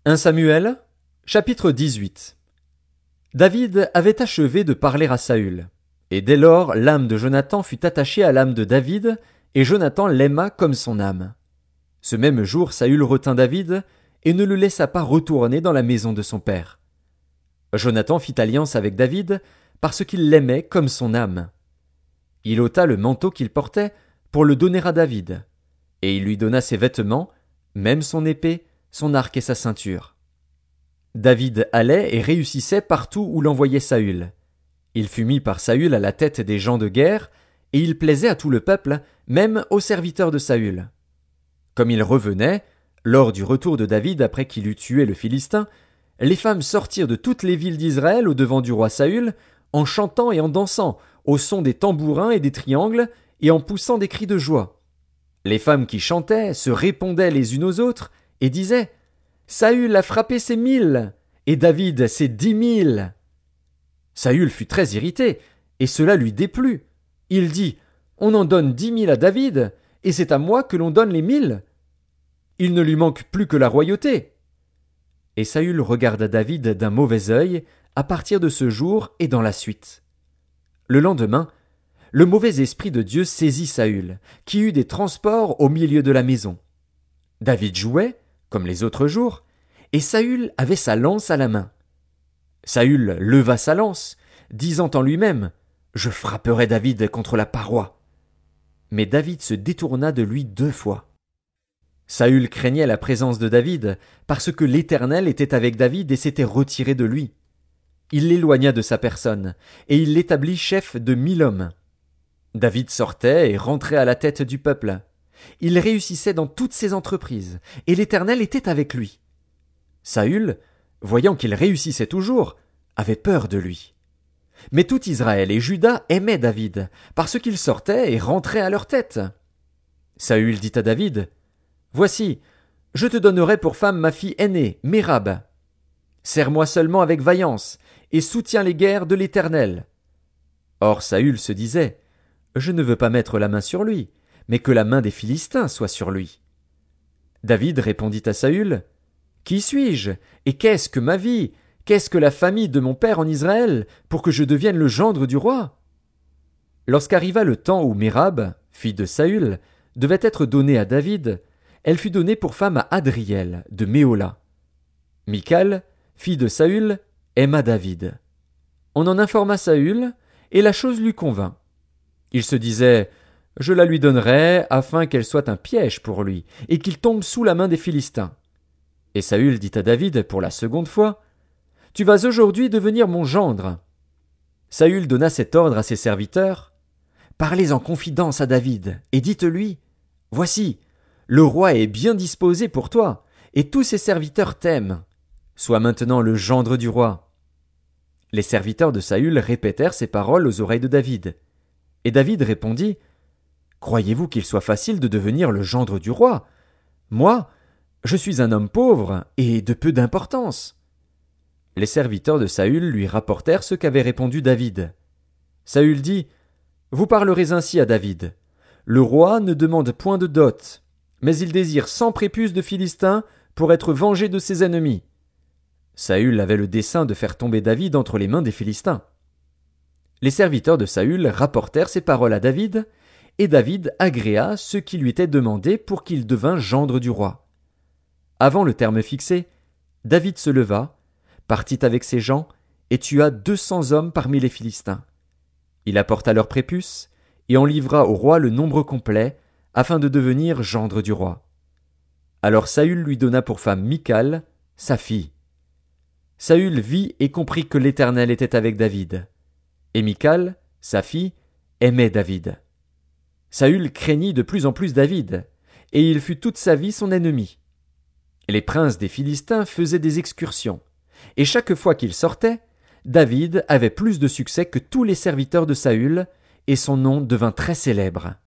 1 Samuel, chapitre 18. David avait achevé de parler à Saül. Et dès lors, l'âme de Jonathan fut attachée à l'âme de David, et Jonathan l'aima comme son âme. Ce même jour, Saül retint David, et ne le laissa pas retourner dans la maison de son père. Jonathan fit alliance avec David, parce qu'il l'aimait comme son âme. Il ôta le manteau qu'il portait, pour le donner à David. Et il lui donna ses vêtements, même son épée, son arc et sa ceinture. David allait et réussissait partout où l'envoyait Saül. Il fut mis par Saül à la tête des gens de guerre, et il plaisait à tout le peuple, même aux serviteurs de Saül. Comme il revenait, lors du retour de David après qu'il eut tué le Philistin, les femmes sortirent de toutes les villes d'Israël au devant du roi Saül, en chantant et en dansant, au son des tambourins et des triangles, et en poussant des cris de joie. Les femmes qui chantaient se répondaient les unes aux autres, et disaient « Saül a frappé ses 1000, et David ses 10 000. » Saül fut très irrité, et cela lui déplut. Il dit « On en donne 10 000 à David, et c'est à moi que l'on donne les 1000. Il ne lui manque plus que la royauté. » Et Saül regarda David d'un mauvais œil, à partir de ce jour et dans la suite. Le lendemain, le mauvais esprit de Dieu saisit Saül, qui eut des transports au milieu de la maison. David jouait, comme les autres jours, et Saül avait sa lance à la main. Saül leva sa lance, disant en lui-même « Je frapperai David contre la paroi. » Mais David se détourna de lui 2 fois. Saül craignait la présence de David, parce que l'Éternel était avec David et s'était retiré de lui. Il l'éloigna de sa personne, et il l'établit chef de 1000 hommes. David sortait et rentrait à la tête du peuple. Il réussissait dans toutes ses entreprises, et l'Éternel était avec lui. Saül, voyant qu'il réussissait toujours, avait peur de lui. Mais tout Israël et Juda aimaient David, parce qu'il sortait et rentrait à leur tête. Saül dit à David, « Voici, je te donnerai pour femme ma fille aînée, Mérab. Sers-moi seulement avec vaillance, et soutiens les guerres de l'Éternel. » Or Saül se disait, « Je ne veux pas mettre la main sur lui, mais que la main des Philistins soit sur lui. » David répondit à Saül, « Qui suis-je, et qu'est-ce que ma vie, qu'est-ce que la famille de mon père en Israël, pour que je devienne le gendre du roi? » Lorsqu'arriva le temps où Mérab, fille de Saül, devait être donnée à David, elle fut donnée pour femme à Adriel, de Méhola. Michal, fille de Saül, aima David. On en informa Saül, et la chose lui convint. Il se disait, « Je la lui donnerai, afin qu'elle soit un piège pour lui, et qu'il tombe sous la main des Philistins. » Et Saül dit à David pour la 2e fois, « Tu vas aujourd'hui devenir mon gendre. » Saül donna cet ordre à ses serviteurs, « Parlez en confidence à David, et dites-lui, « Voici, le roi est bien disposé pour toi, et tous ses serviteurs t'aiment. Sois maintenant le gendre du roi. » Les serviteurs de Saül répétèrent ces paroles aux oreilles de David. Et David répondit, « Croyez-vous qu'il soit facile de devenir le gendre du roi? Moi, je suis un homme pauvre et de peu d'importance. » Les serviteurs de Saül lui rapportèrent ce qu'avait répondu David. Saül dit, « Vous parlerez ainsi à David. Le roi ne demande point de dot, mais il désire 100 prépuces de Philistins pour être vengé de ses ennemis. » Saül avait le dessein de faire tomber David entre les mains des Philistins. Les serviteurs de Saül rapportèrent ces paroles à David, et David agréa ce qui lui était demandé pour qu'il devînt gendre du roi. Avant le terme fixé, David se leva, partit avec ses gens, et tua 200 hommes parmi les Philistins. Il apporta leurs prépuces, et en livra au roi le nombre complet, afin de devenir gendre du roi. Alors Saül lui donna pour femme Michal, sa fille. Saül vit et comprit que l'Éternel était avec David. Et Michal, sa fille, aimait David. Saül craignit de plus en plus David, et il fut toute sa vie son ennemi. Les princes des Philistins faisaient des excursions, et chaque fois qu'ils sortaient, David avait plus de succès que tous les serviteurs de Saül, et son nom devint très célèbre.